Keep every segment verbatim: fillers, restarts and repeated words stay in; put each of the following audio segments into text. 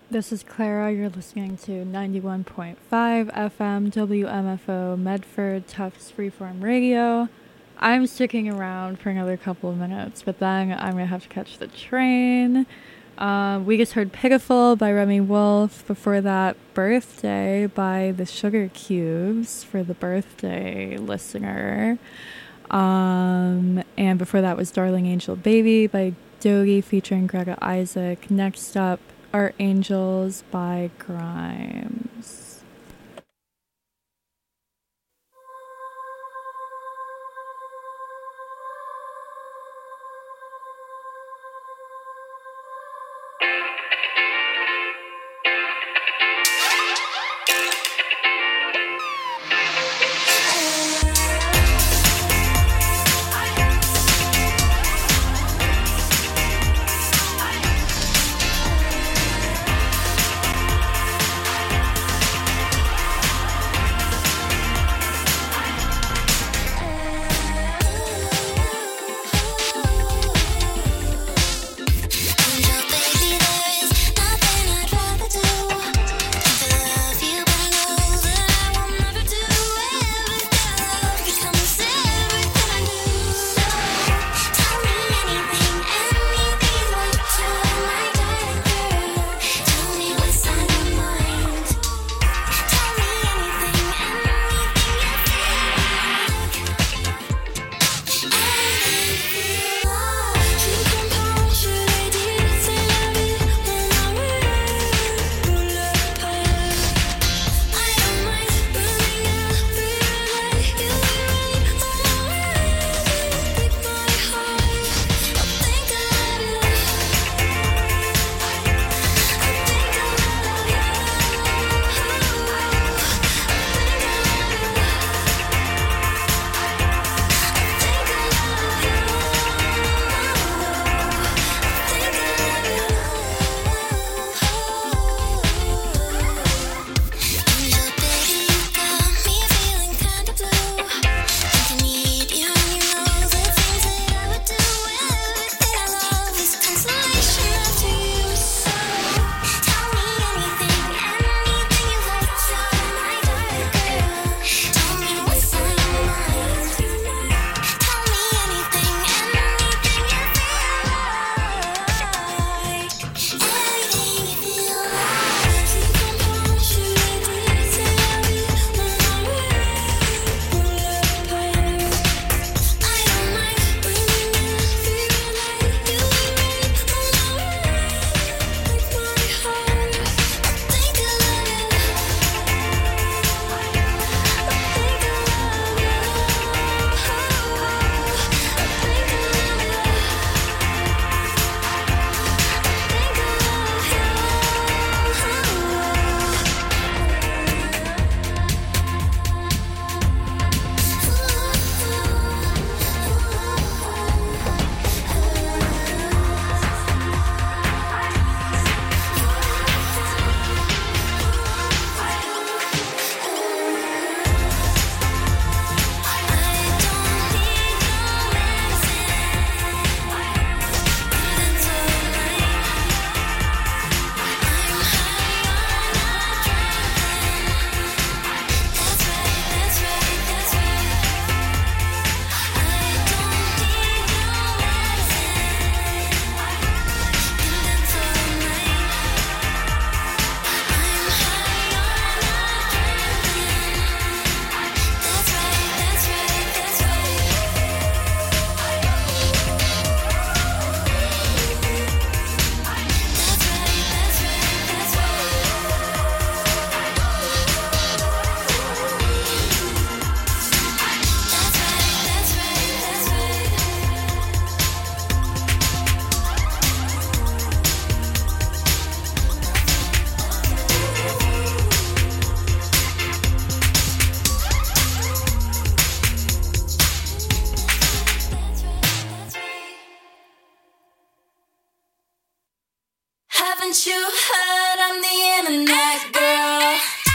This is Clara. You're listening to ninety-one point five F M W M F O Medford Tufts Freeform Radio. I'm sticking around for another couple of minutes, but then I'm going to have to catch the train. Uh, we just heard Pitiful by Remy Wolf. Before that, Birthday by the Sugar Cubes for the birthday listener. Um, and before that was Darling Angel Baby by Dogi featuring Grega Isaac. Next up, Art Angels by Grimes. Haven't you heard I'm the internet girl?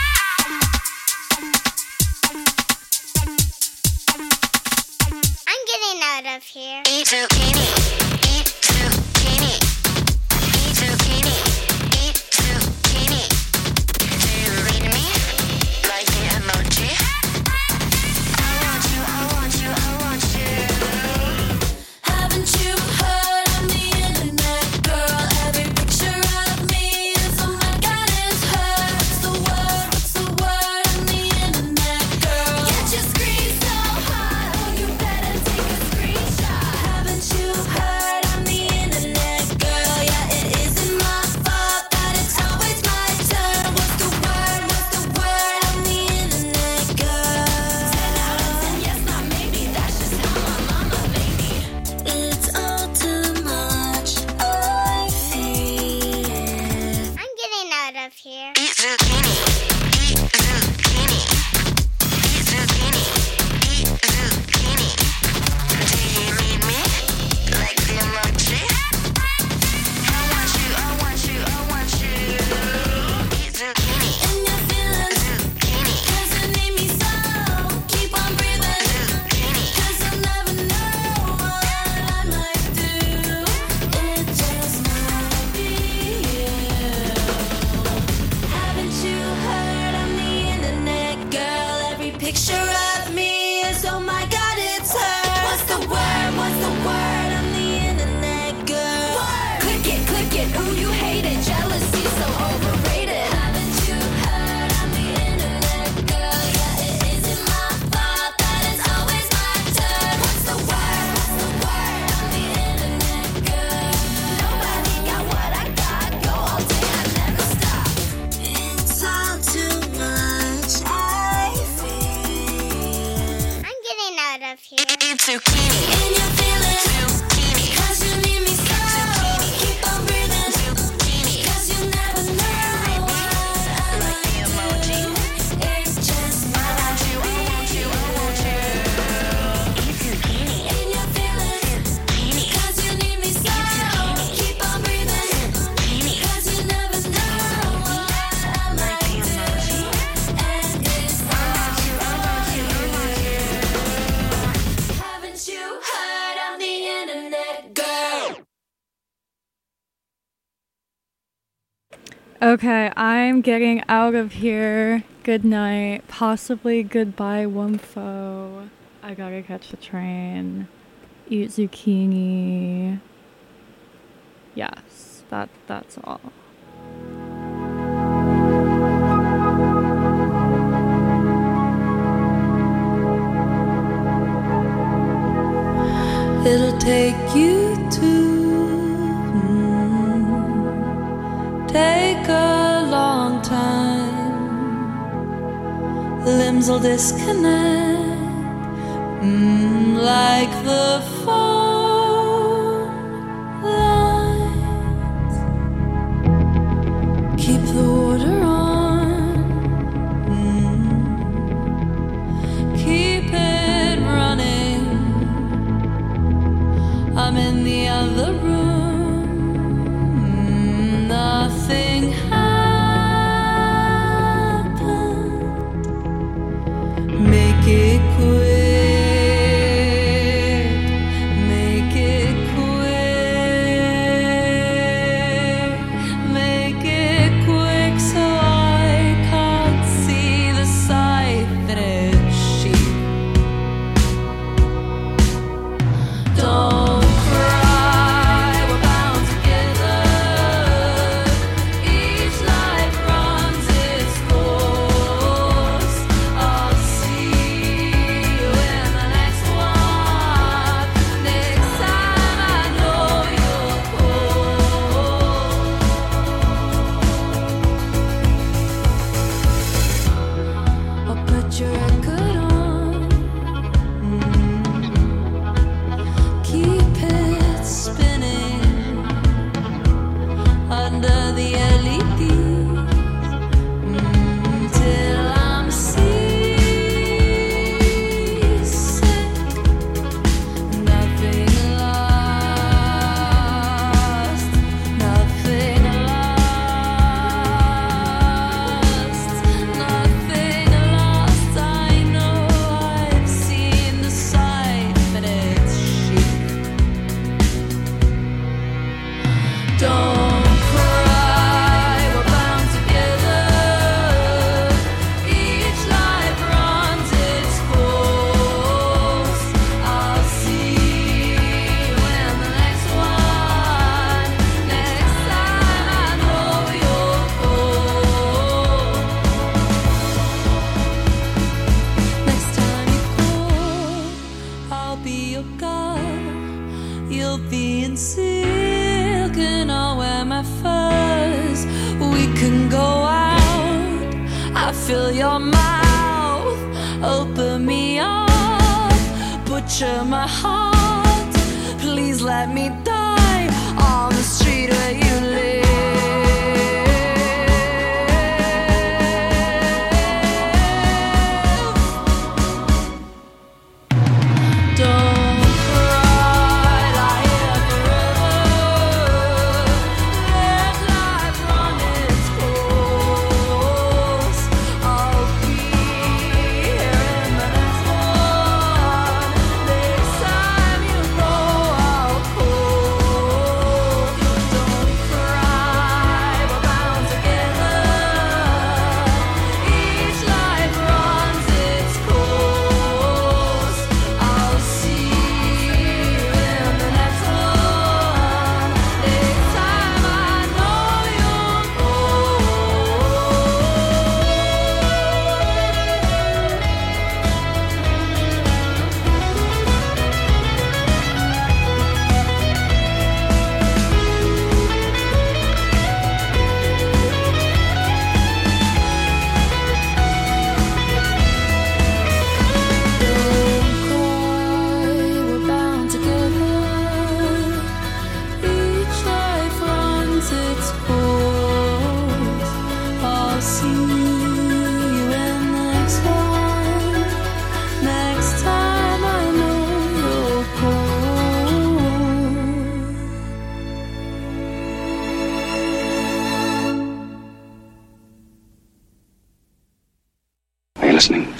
I'm getting out of here. Eat zucchini. Eat zucchini. Eat zucchini. Eat zucchini. out of here. Zucchini. In your feelings. Zucchini. 'Cause you need me so. Zucchini. Keep on breathing. Zucchini. 'Cause you never know what I like the emoji. It's just I want you, I want you, I want you. Eat zucchini. In your feelings. Zucchini. 'Cause you need me so. Keep on breathing. Zucchini. 'Cause you never know what I like the emoji. And it's I want you, I want you, I want you. Haven't you heard I'm the internet girl? Okay, I'm getting out of here. Good night. Possibly goodbye, Wumfo. I gotta catch the train. Eat zucchini. Yes, that that's all. It'll take you to mm, take a long time. Limbs will disconnect mm, like the phone lines. Keep the water on. Mm, keep it running. I'm in the other room. Nothing happened. Make it quick. Make it quick. Make it quick so I can't see the side that it's sheep. Don't cry, we're bound together. Each life runs its course. I'll see you in the next one. Next time I know you'll call. I'll put your record on. Keep it spinning under the L E Ds mm, till I'm seasick. Nothing lost, nothing lost, nothing lost. I know I've seen the sight, but it's sheep. Don't cry, we're bound together. Each life runs its course. I'll see you in the next one. Next time I know you'll call. Next time you call, I'll be your girl. You'll be in silk and I'll wear my furs. We can go out. I feel your mouth. Open me up. Butcher my heart. Please let me die on the street where you live. Don't cry, lie here forever. Let life run its course. I'll be here in the next one. Next time you know I'll call. Don't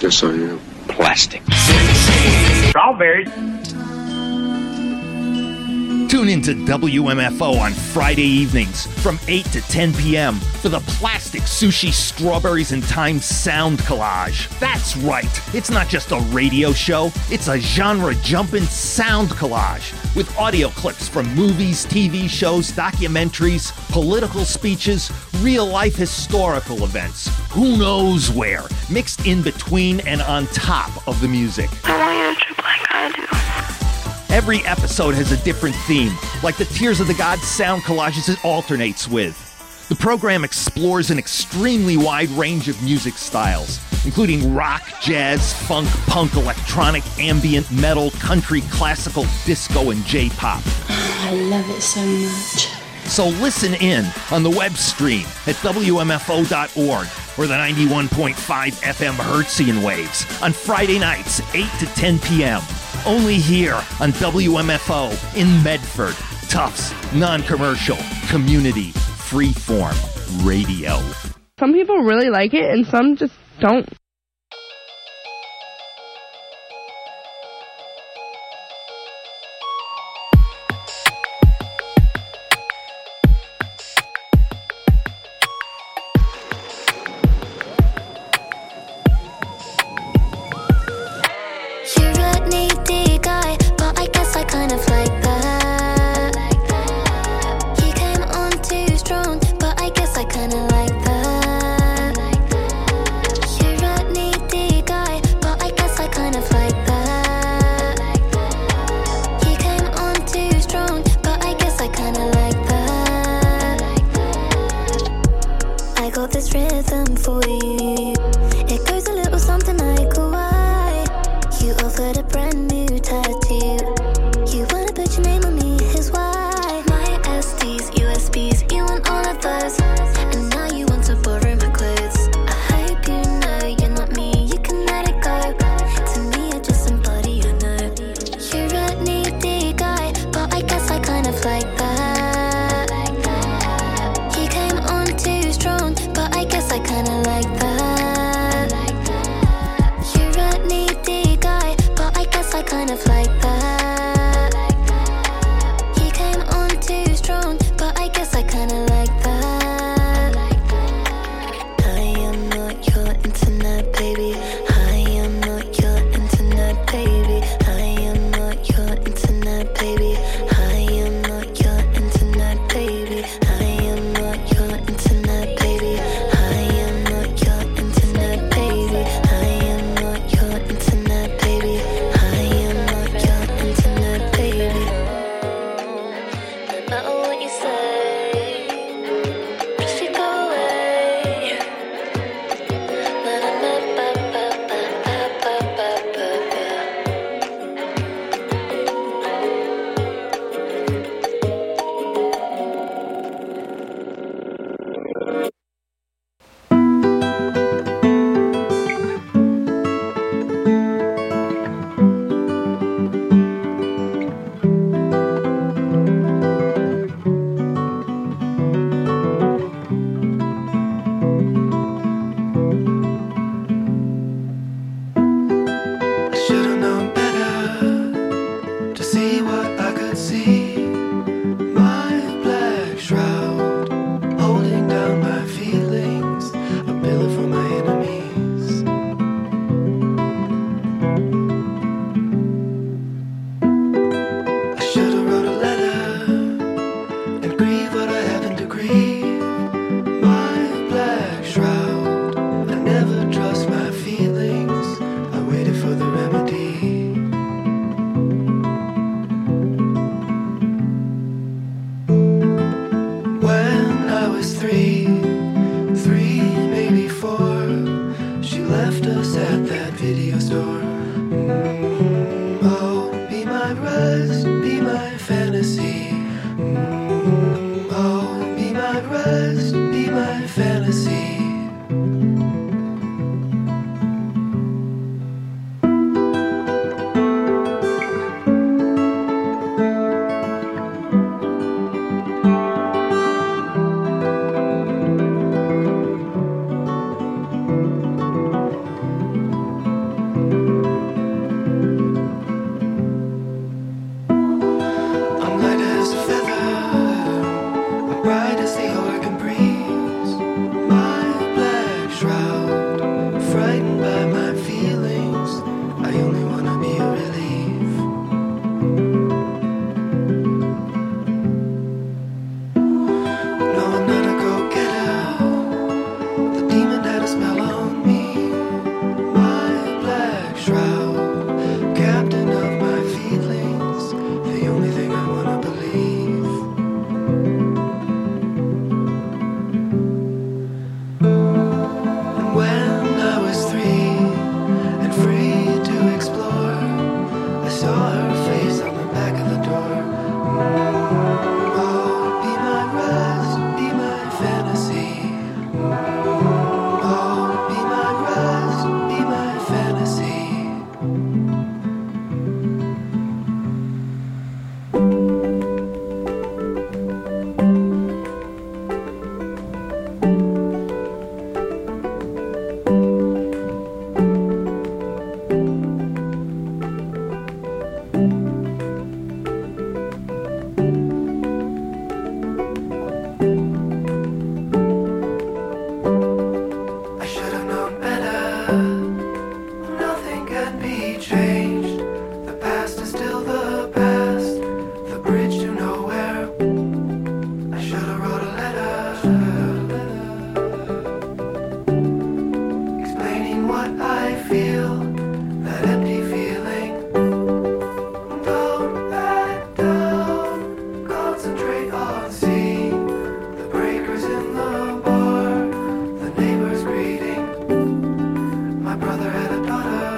Yes, I am. Plastic. Strawberries. Tune into W M F O on Friday evenings from eight to ten p.m. for the Plastic Sushi Strawberries and Time Sound Collage. That's right, it's not just a radio show, it's a genre-jumping sound collage with audio clips from movies, T V shows, documentaries, political speeches, real-life historical events. Who knows where, mixed in between and on top of the music. I want you to trip like I do. Every episode has a different theme, like the Tears of the Gods sound collages it alternates with. The program explores an extremely wide range of music styles, including rock, jazz, funk, punk, electronic, ambient, metal, country, classical, disco, and J-pop. I love it so much. So listen in on the web stream at W M F O dot org or the ninety-one point five F M Hertzian waves on Friday nights, eight to ten p.m. Only here on W M F O in Medford. Tufts, non-commercial, community, freeform radio. Some people really like it and some just don't. You're a needy guy, but I guess I kind of like that. You came on too strong, but I guess I kind of like that. You're a saw her face on the back of the door. Mm, oh, be my rest, be my fantasy. Mm, oh, be my rest, be my fantasy. I should have known better. Nothing can be changed. The past is still the past. The bridge to nowhere. I should have wrote a letter, explaining what I feel. That empty feeling. Don't back down. Concentrate on seeing the breakers in the bar. The neighbors greeting. My brother had a daughter.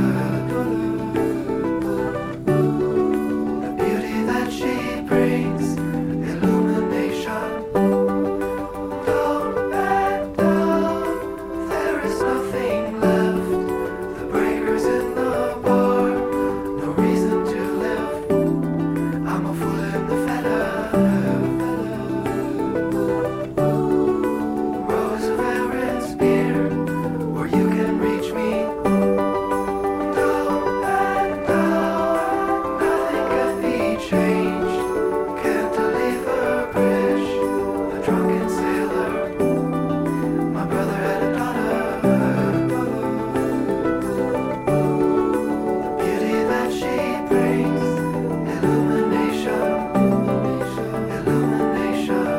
The beauty that she brings, illumination. Don't back down. There is nothing left. The breakers in the bar. No reason to live. I'm a fool in the feather. Rose of Aaron's spear, where you can reach me. Don't back down, nothing can be changed. Cantilever bridge, the drunken sailor. My brother had a daughter. The beauty that she brings, illumination, illumination.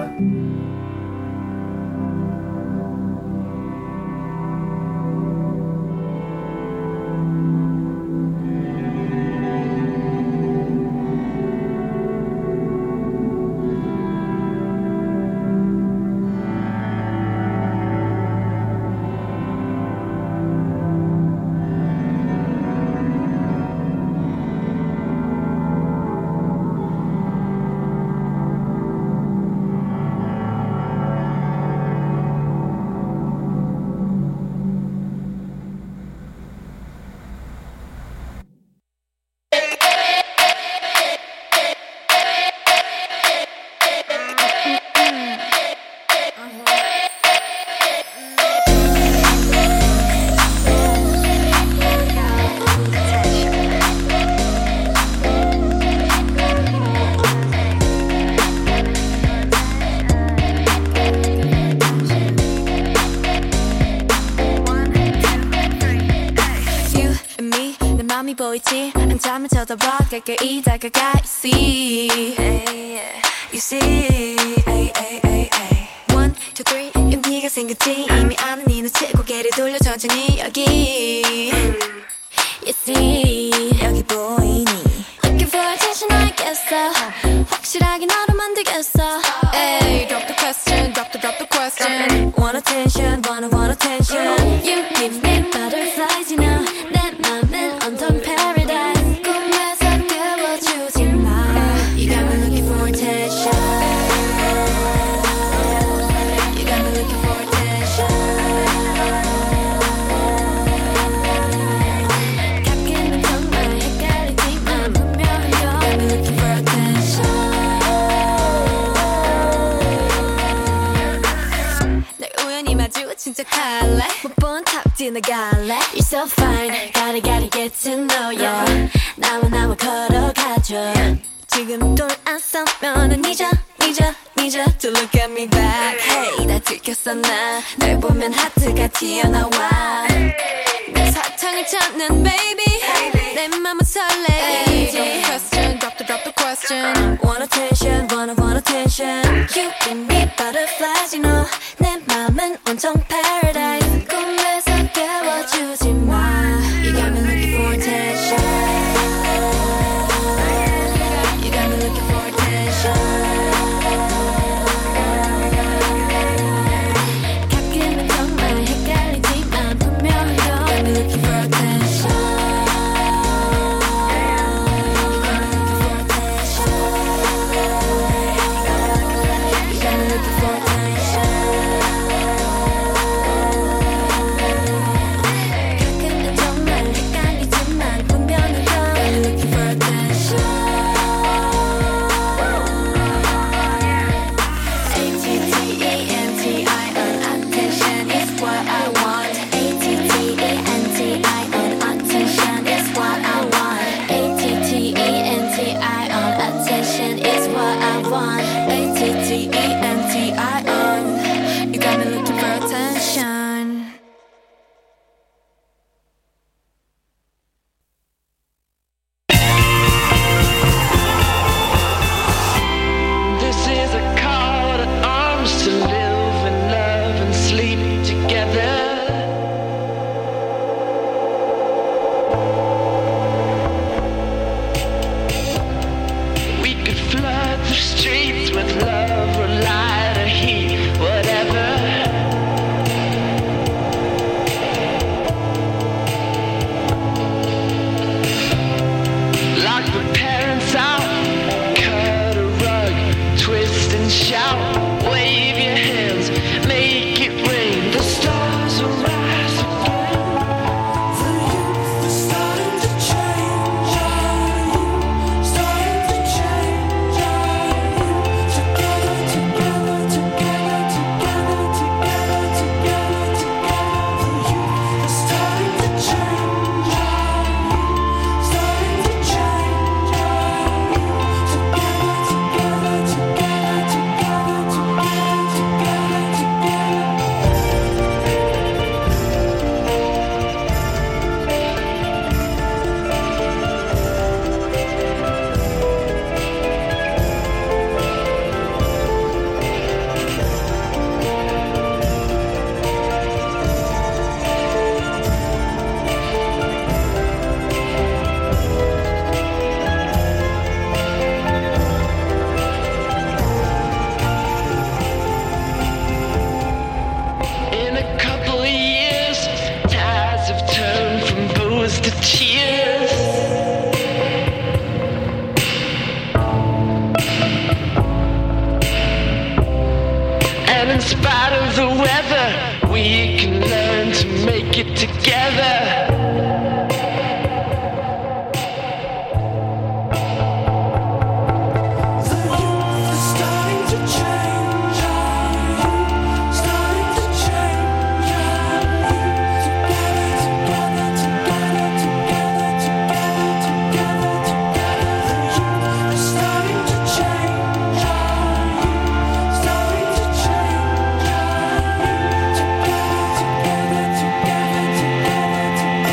You and me 내 맘이 보이지 한참을 쳐다봐 가까이 다가가 You see You see One, two, three 용기가 생겼지 이미 아는 네 눈치 고개를 돌려 천천히 여기 You see 여기 보이니 Looking for attention 알겠어 확실하게 너로 만들겠어 Hey, drop the question, drop the, drop the question Want attention, wanna want attention You give me butterflies, you know 내 맘은 온통 paradise 꿈에서 깨워주지 마 You got me looking for attention You got me looking for attention 가끔은 정말 헷갈리지만 분명히 You got me looking for attention 날 우연히 마주친 척할래 못 본 탑 지나갈래 You're so fine gotta gotta get to know ya 나와 나와 걸어가줘 지금 돌아서면은 잊어 잊어 잊어 To look at me back Hey 나 들켰어 나 널 보면 하트가 튀어나와 내 사탕을 찾는 baby 내 맘은 설레 Drop the question drop the drop the question Want attention wanna want attention You give me butterflies you know 내 맘은 온통 paradise 꿈에서 깨워주지 마 You got me looking for attention You got me looking for attention 가끔은 정말 헷갈리지만 분명히 You got me looking for attention the streets with love or light or heat, whatever. Lock the parents out, cut a rug, twist and shout, wave your hands, make it rain. The stars will rise again. The youth is starting to change. Starting to change. Together, together, together, together, together, together, together. The youth is starting to change. Starting to change. Together, together, together, together, together, together, together. In a couple of years, tides have turned from booze to cheers. And in spite of the weather, we can learn to make it together. The youth is starting to change. Starting to change. Together, together, together, together, together, together, together. The youth is starting to change. Starting to change. Together, together, together, together,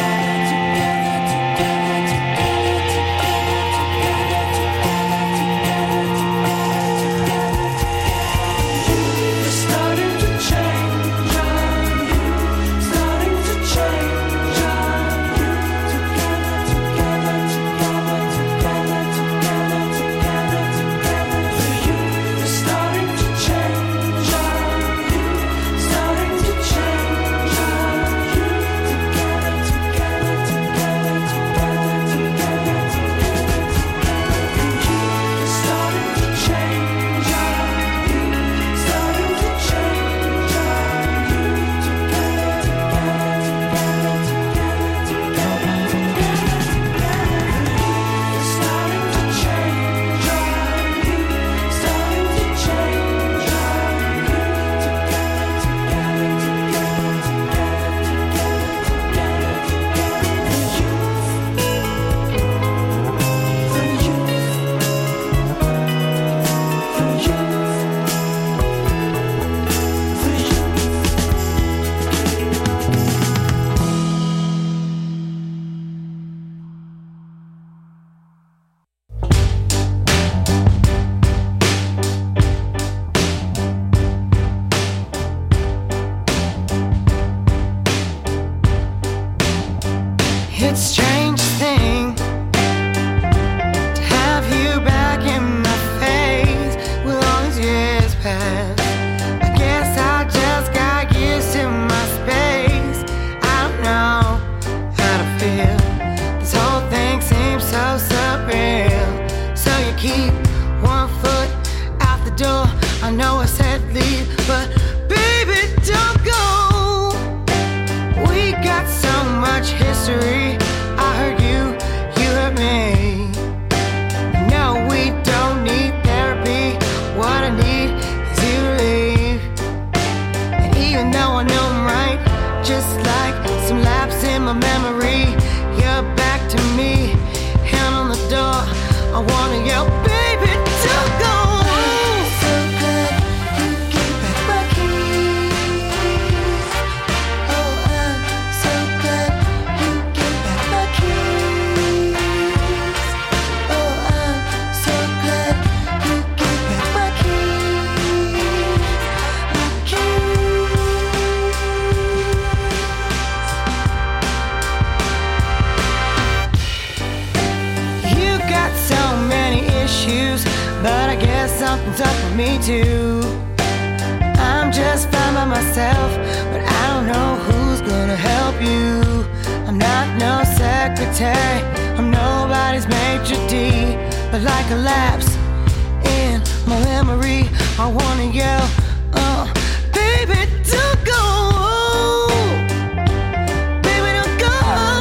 It's a strange thing to have you back in my face with all these years past. I guess I just got used to my space. I don't know how to feel. This whole thing seems so surreal. So you keep one foot out the door. I know I said leave, but baby, don't go. We got so much history. I heard you, you heard me. No, we don't need therapy. What I need is you to leave. And even though I know I'm right, just like some lapse in my memory, you're back to me, hand on the door. I wanna yell, baby, don't go. So good, you gave back my keys. Oh, I'm so good, you gave back my keys. Oh, I'm so good, you gave back my keys. My keys. You got so many issues, but I guess something's up with me too. I'm just fine by myself, but I don't know who's gonna help you. I'm not no secretary, I'm nobody's maitre d', but like a lapse in my memory, I wanna yell, oh, baby, don't go. Baby, don't go.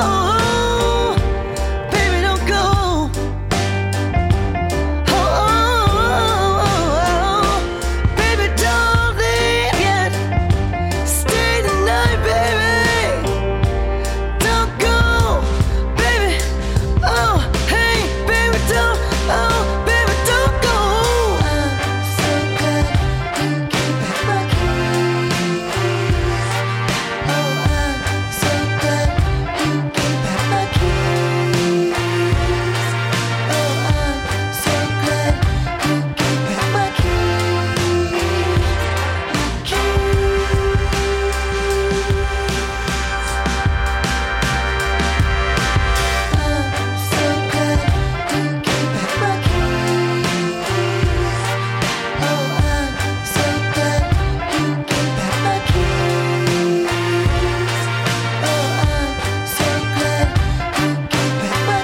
Baby, don't go. Oh, oh, oh, oh. Baby, don't leave yet. Stay the night, baby. Don't go, baby. Oh, hey, baby, don't. Oh, baby, don't go. I'm so glad you gave back my keys. Oh, I'm so glad you gave back my keys. Oh, I'm so glad you gave back my keys. I'm so glad you gave back my keys. Oh, I'm so glad you gave back my keys. Oh, I'm so glad you gave back my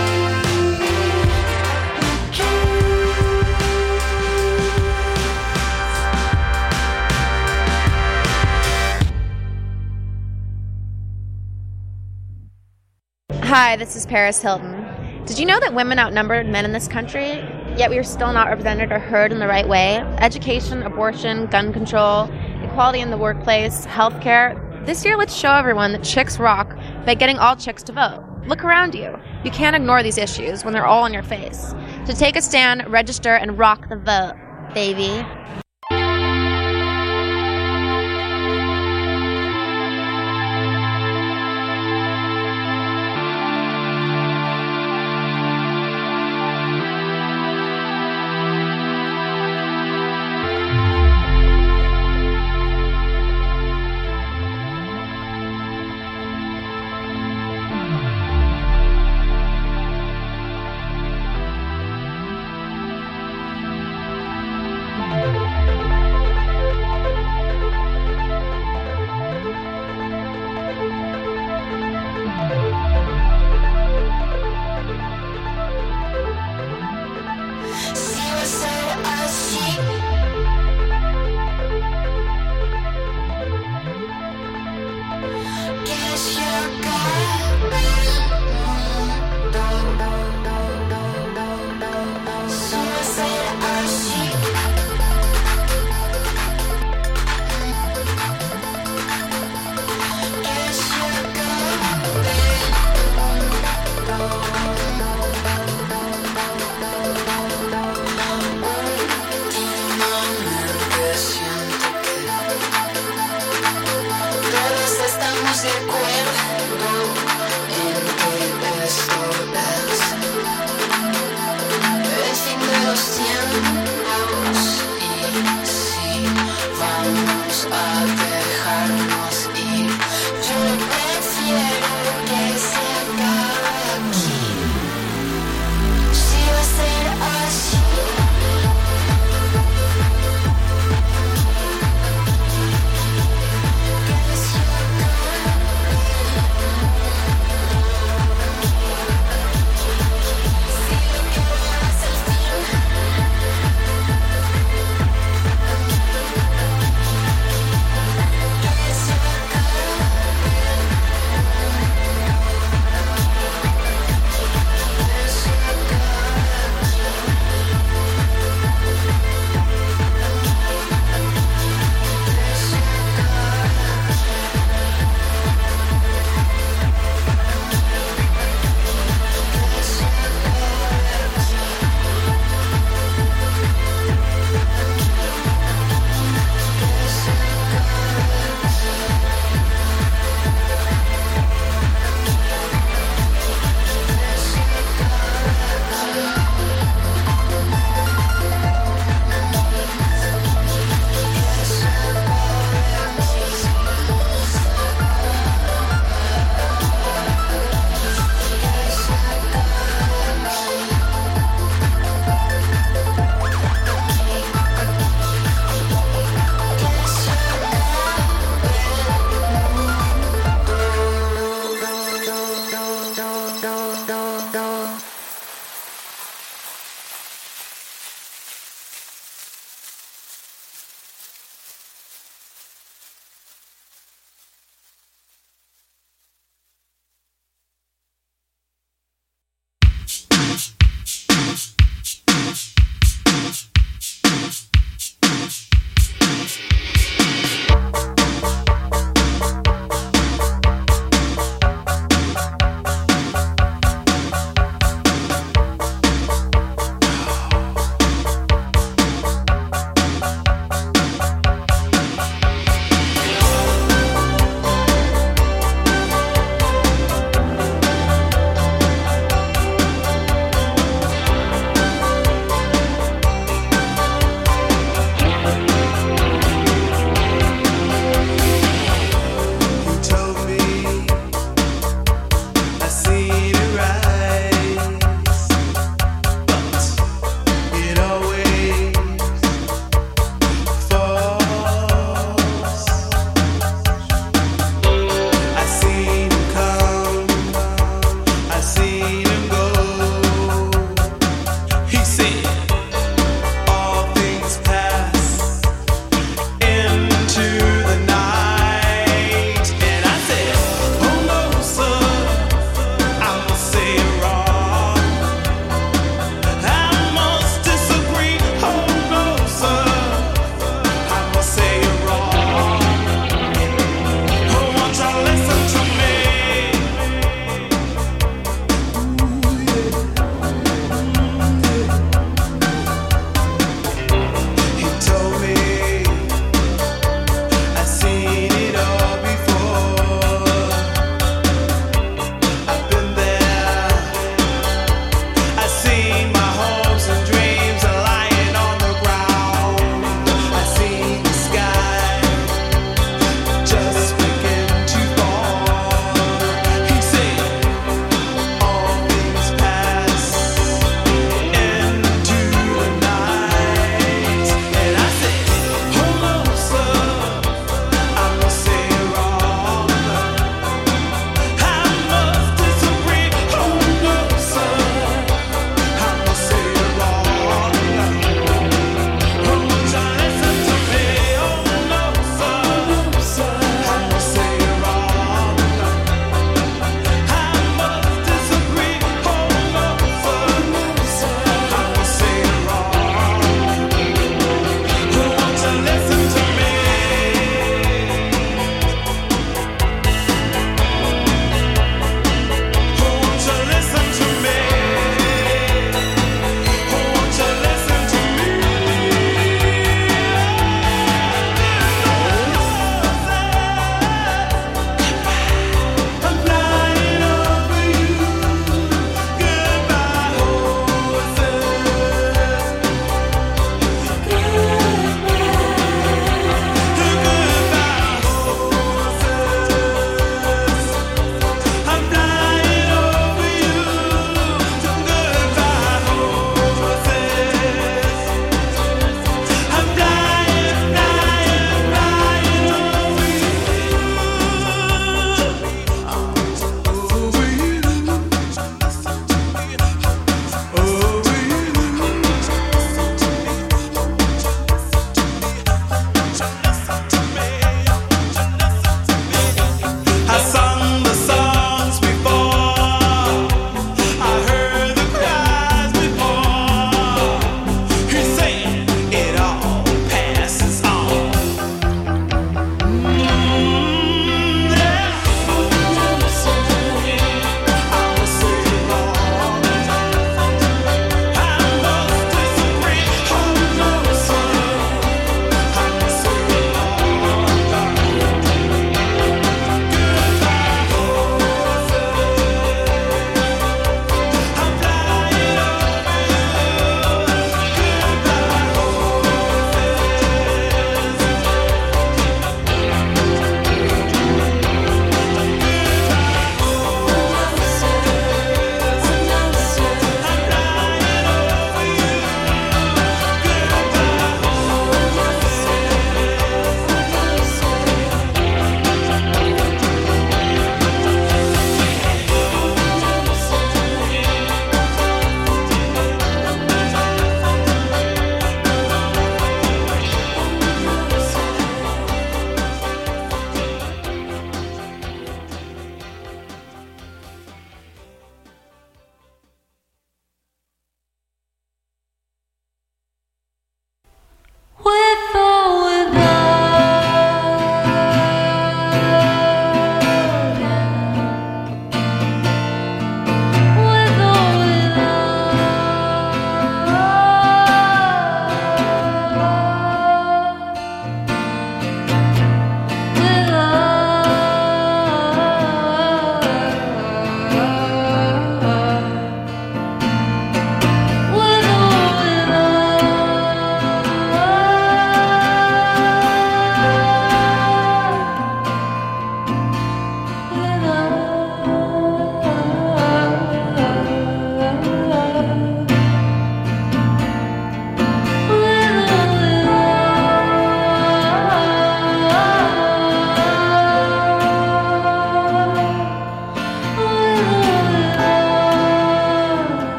Hi, this is Paris Hilton. Did you know that women outnumber men in this country, yet we are still not represented or heard in the right way? Education, abortion, gun control, equality in the workplace, healthcare. This year, let's show everyone that chicks rock by getting all chicks to vote. Look around you. You can't ignore these issues when they're all in your face. To take a stand, register, and rock the vote, baby.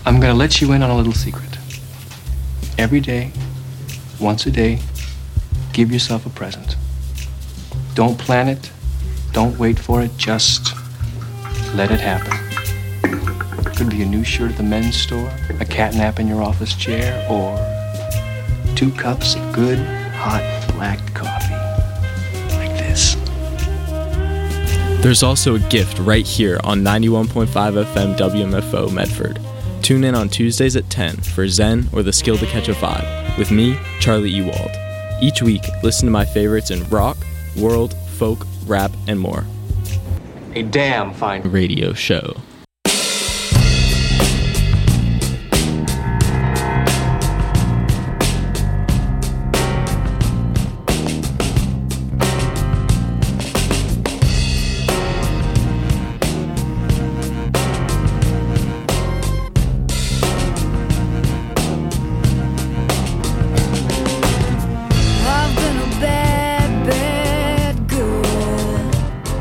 I'm gonna let you in on a little secret. Every day, once a day, give yourself a present. Don't plan it, don't wait for it, just let it happen. Could be a new shirt at the men's store, a cat nap in your office chair, or two cups of good, hot, black coffee. Like this. There's also a gift right here on ninety-one point five F M W M F O Medford. Tune in on Tuesdays at ten for Zen or the Skill to Catch a Vibe with me, Charlie Ewald. Each week, listen to my favorites in rock, world, folk, rap, and more. A damn fine radio show. I've been a bad, bad girl.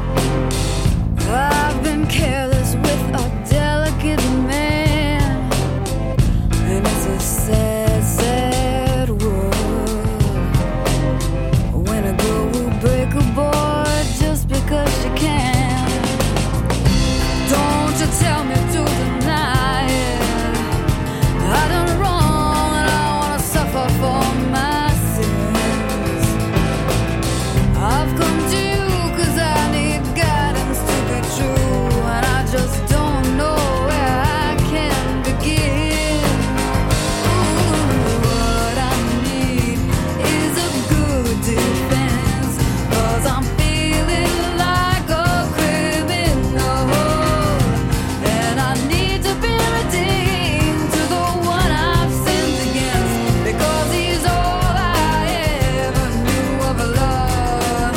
I've been careless with a delicate man, and it's a sad, sad world when a girl will break a boy just because she can. Don't you tell me to deny it. I done wrong and I wanna suffer for my sins. I've come to you 'cause I need guidance to be true, and I just don't know where I can begin. Ooh, what I need is a good defense, 'cause I'm feeling like a criminal, and I need to be redeemed to the one I've sinned against, because he's all I ever knew of love.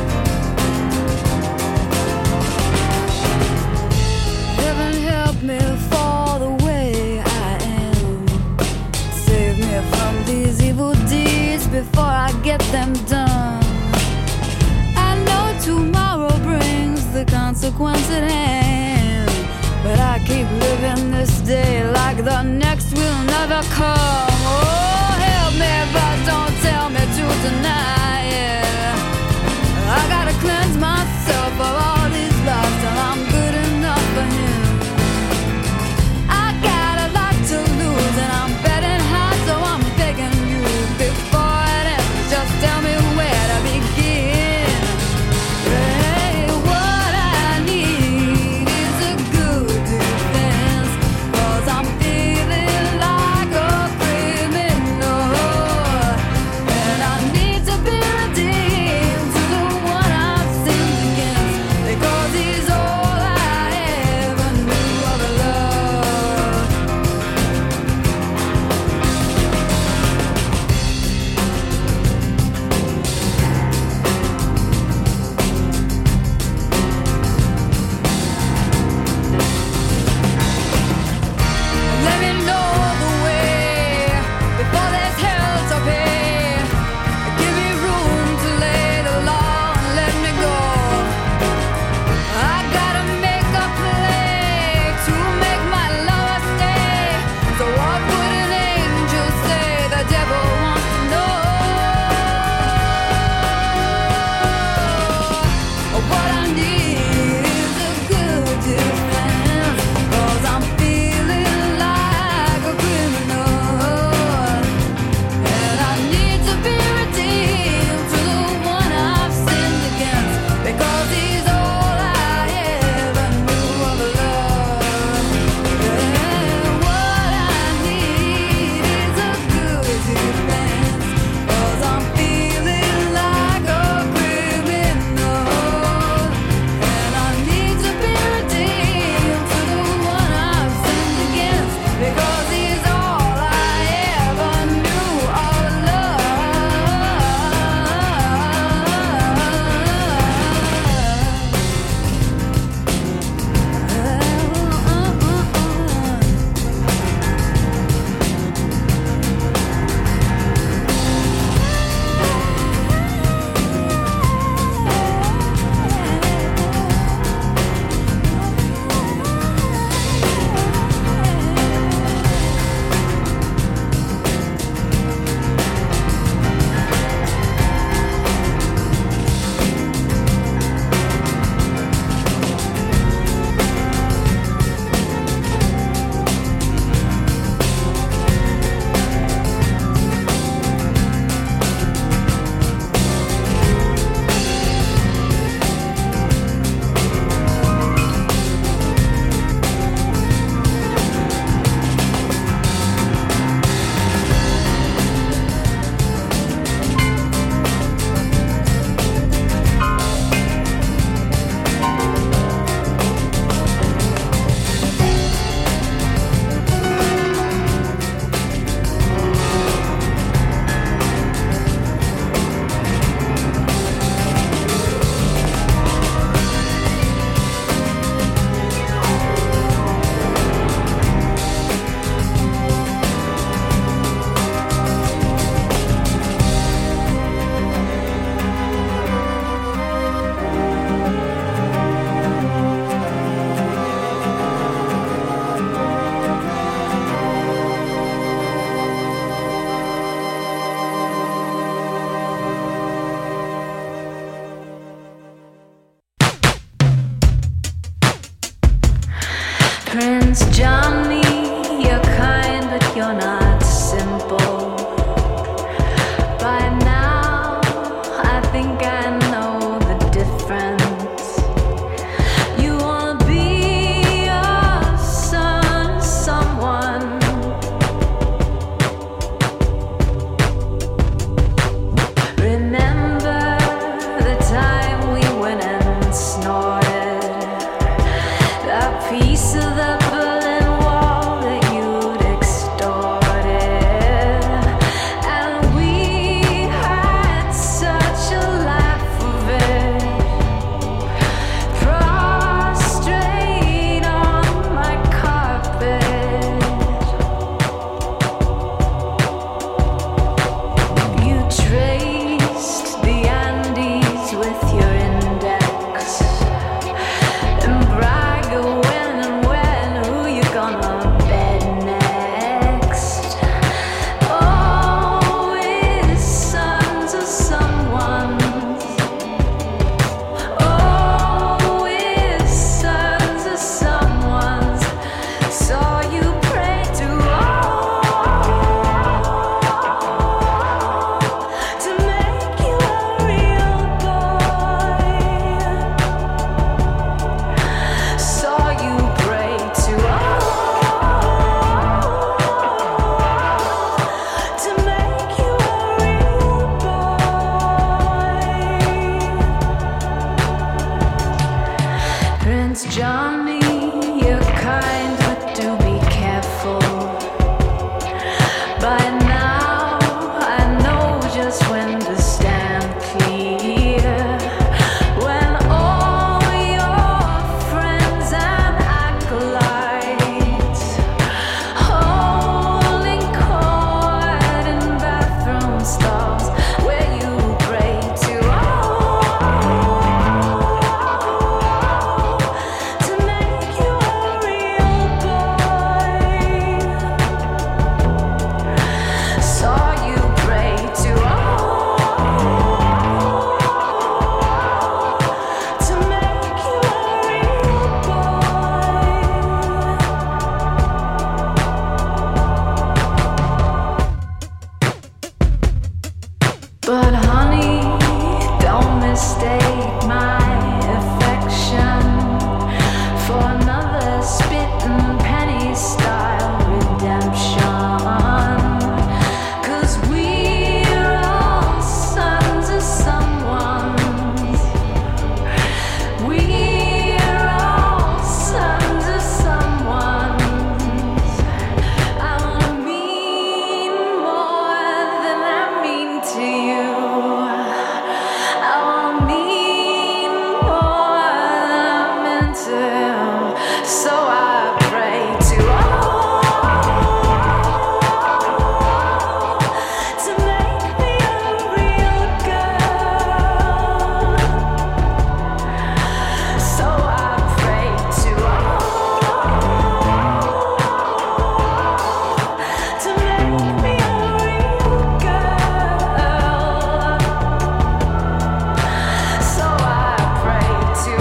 Heaven help me fall the way I am. Save me from these evil deeds before I get them done. I know tomorrow brings the consequence at hand, but I keep living this day like the next will never come. Oh, help me, but don't tell me to deny it. I gotta cleanse myself of all these lies till I'm good enough for him. I got a lot to lose and I'm betting high, so I'm begging you before it ends, just tell me where to begin. Hey, what I need is a good defense, 'cause I'm feeling like a criminal, and I need to be Prince Johnny, you're kind, but you're not simple. By now, I think I know the difference. You wanna be a son to someone. Remember the time we went and snorted a piece of the Berlin Wall that you'd extorted, and we had such a laugh of it, prostrate on my carpet. You traced the Andes with your index and brag of when and when, who you gonna bed next. Oh, it's sons of someone's. Oh, it's sons of someone's. Saw you pray to all to make you a real boy. Saw you pray to all to make you a real boy. Prince Johnny, you're kind, but do be careful. By now, I know just when to stand clear. When all your friends and acolytes holding court in bathroom stalls where you pray to all to make you a real boy. Saw you pray to all to make you a real boy. But honey, don't mistake my affection for another spit and penny style redemption. 'Cause we're all sons of someone's. We're all sons of someone's. I wanna mean more than I mean to you. I wanna mean more than I meant to. So I pray to all to make me a real girl. So I pray to all to make me a real girl. So I pray to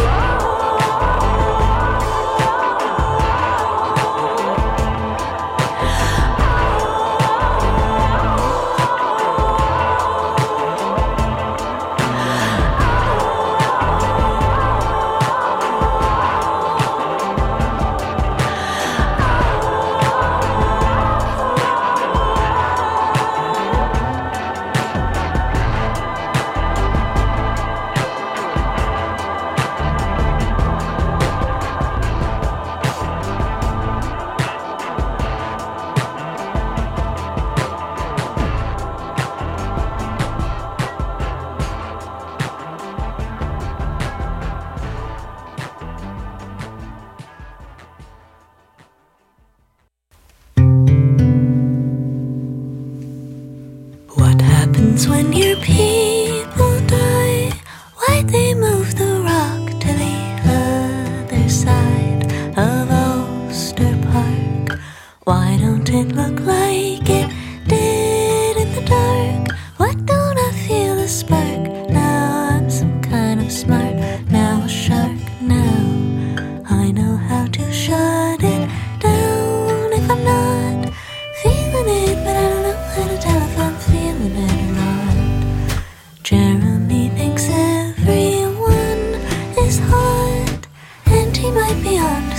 What happens when your people die? Why'd they move the rock to the other side of Ulster Park? Why don't it look like it did in the dark? Why don't I feel a spark? Now I'm some kind of smart, now a shark. Now I know how to shut it down.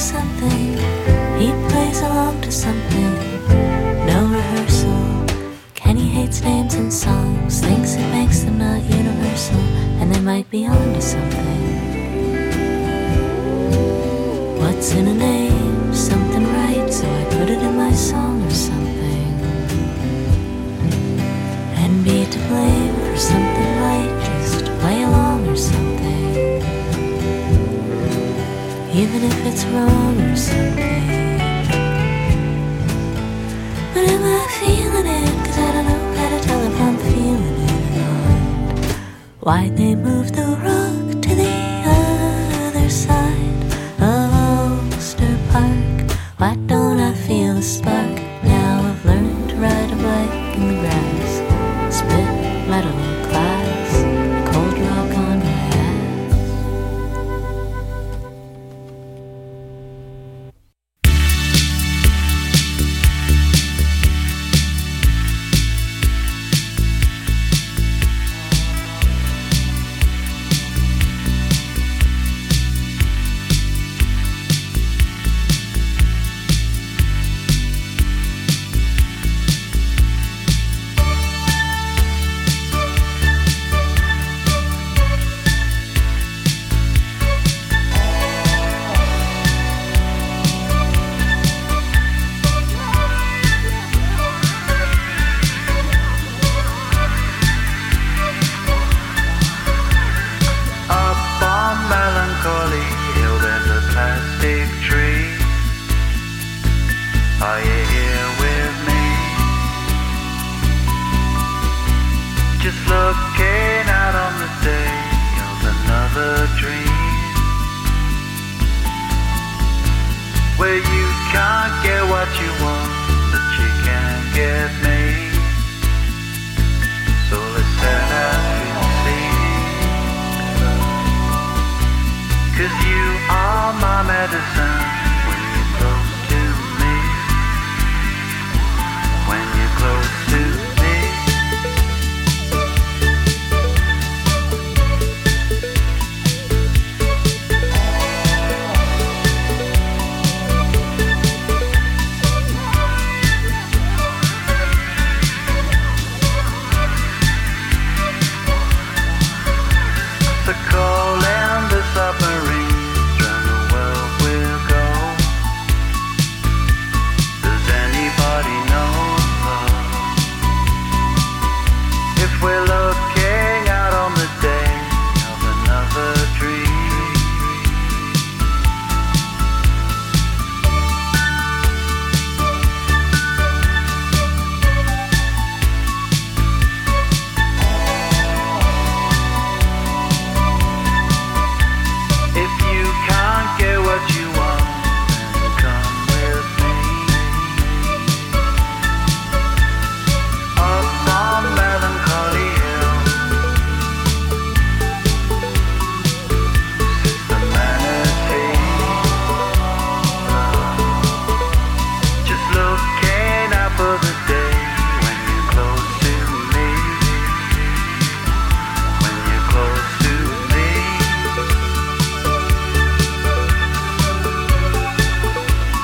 something. He plays along to something. No rehearsal. Kenny hates names and songs, thinks it makes them not universal, and they might be onto something. What's in a name? Something right, so I put it in my song or something. And be to blame for something light, just play along or something. Even if it's wrong or something. But am I feeling it? Cause I don't know how to tell if I'm feeling it or not. Why'd they move the rock to the other side of Ulster Park? Why don't I feel the spark? Now I've learned to ride a bike in the grass. Spit metal glass, cold rock on my ass. Up on Melancholy Hill there's a plastic tree. Are you here with me? Just looking out on the day of another dream, where you can't get what you want, but you can get